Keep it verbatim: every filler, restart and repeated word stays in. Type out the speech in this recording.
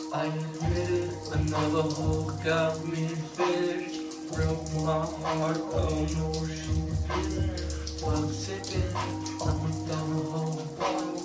I admit it, another hole got me finished. Broke my heart, oh no, she did. While sipping, I went down the whole bar.